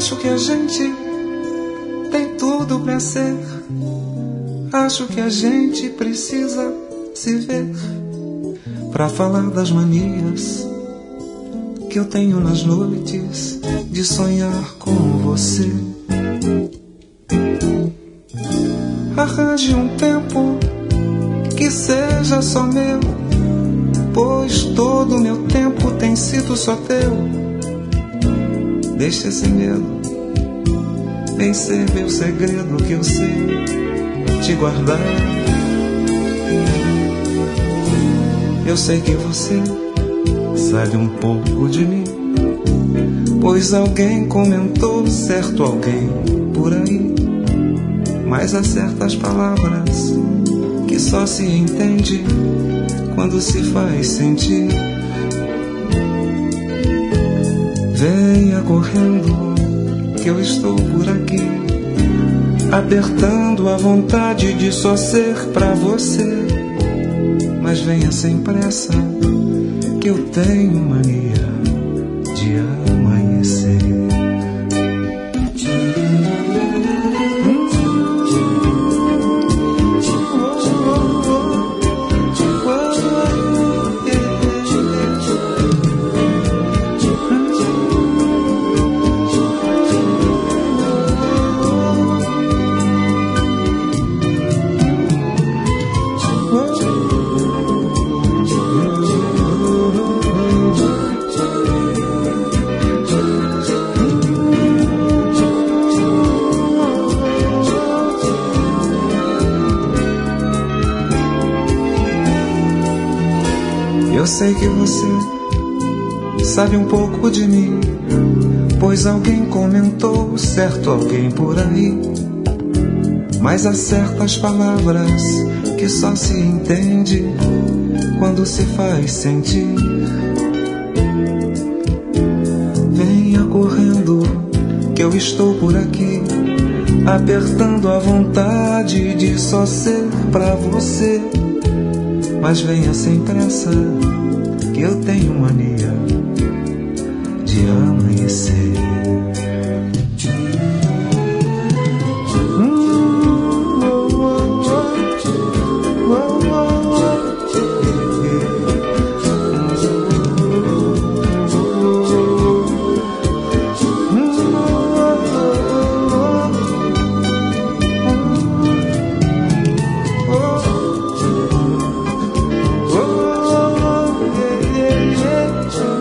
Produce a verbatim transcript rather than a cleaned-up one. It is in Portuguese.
Acho que a gente tem tudo pra ser. Acho que a gente precisa se ver pra falar das manias que eu tenho nas noites de sonhar com você. Arranje um tempo que seja só meu, pois todo meu tempo tem sido só teu. Deixa esse medo, vem ser meu segredo que eu sei te guardar. Eu sei que você sabe um pouco de mim, pois alguém comentou, certo alguém por aí. Mas há certas palavras que só se entende quando se faz sentir. Venha correndo que eu estou por aqui, apertando a vontade de só ser pra você. Mas venha sem pressa, que eu tenho mania de amanhecer. Eu sei que você sabe um pouco de mim, pois alguém comentou, certo alguém por aí. Mas há certas palavras que só se entende quando se faz sentir. Venha correndo que eu estou por aqui, apertando a vontade de só ser pra você. Mas venha sem pressa, que eu tenho mania de amanhecer. Yeah.